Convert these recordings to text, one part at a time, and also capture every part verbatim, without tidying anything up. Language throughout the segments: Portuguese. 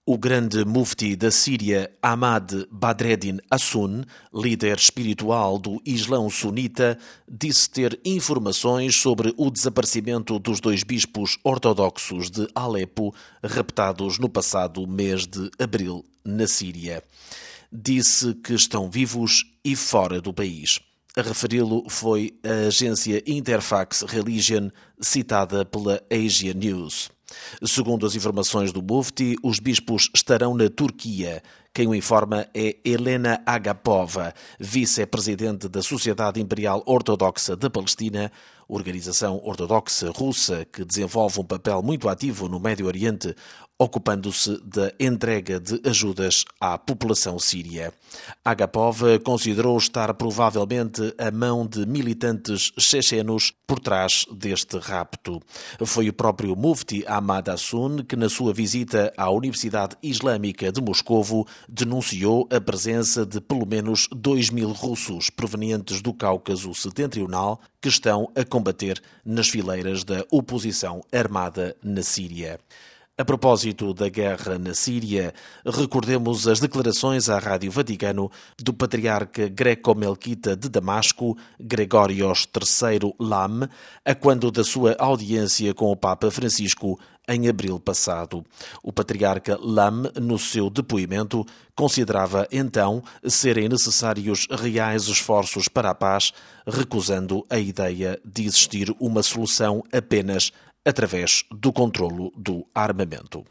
O grande mufti da Síria, Ahmad Badreddin Hassun, líder espiritual do Islão sunita, disse ter informações sobre o desaparecimento dos dois bispos ortodoxos de Alepo, raptados no passado mês de abril na Síria. Disse que estão vivos e fora do país. A referi-lo foi a agência Interfax Religion, citada pela Asia News. Segundo as informações do mufti, os bispos estarão na Turquia. Quem o informa é Helena Agapova, vice-presidente da Sociedade Imperial Ortodoxa da Palestina, organização ortodoxa russa que desenvolve um papel muito ativo no Médio Oriente, ocupando-se da entrega de ajudas à população síria. Agapova considerou estar provavelmente a mão de militantes chechenos por trás deste rapto. Foi o próprio mufti Ahmad Hassun que, na sua visita à Universidade Islâmica de Moscovo, denunciou a presença de pelo menos dois mil russos provenientes do Cáucaso Setentrional que estão a combater nas fileiras da oposição armada na Síria. A propósito da guerra na Síria, recordemos as declarações à Rádio Vaticano do patriarca greco-melquita de Damasco, Gregórios terceiro Lam, a quando da sua audiência com o Papa Francisco em abril passado. O patriarca Lam, no seu depoimento, considerava então serem necessários reais esforços para a paz, recusando a ideia de existir uma solução apenas através do controlo do armamento.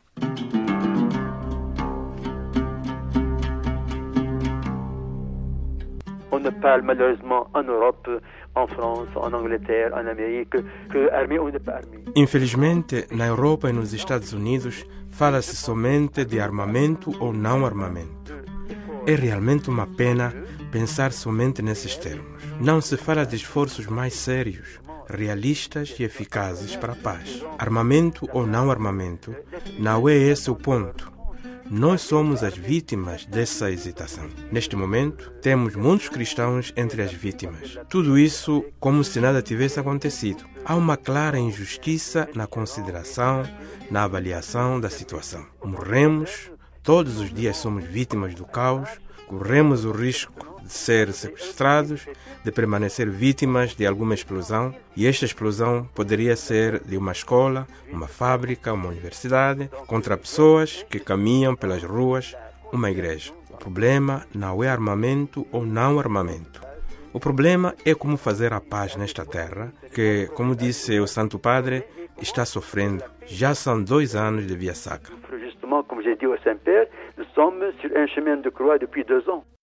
On ne parle malheureusement en Europe, en France, en Angleterre, en Amérique, que armée ou pas armée. Infelizmente, na Europa e nos Estados Unidos, fala-se somente de armamento ou não armamento. É realmente uma pena pensar somente nesses termos. Não se fala de esforços mais sérios, realistas e eficazes para a paz. Armamento ou não armamento, não é esse o ponto. Nós somos as vítimas dessa hesitação. Neste momento, temos muitos cristãos entre as vítimas. Tudo isso como se nada tivesse acontecido. Há uma clara injustiça na consideração, na avaliação da situação. Morremos, todos os dias somos vítimas do caos, corremos o risco de ser sequestrados, de permanecer vítimas de alguma explosão, e esta explosão poderia ser de uma escola, uma fábrica, uma universidade, contra pessoas que caminham pelas ruas, uma igreja. O problema não é armamento ou não armamento. O problema é como fazer a paz nesta terra, que, como disse o Santo Padre, está sofrendo. Já são dois anos de via sacra. Justement, comme j'ai dit au Saint-Père, nous sommes sur un chemin de croix depuis deux ans.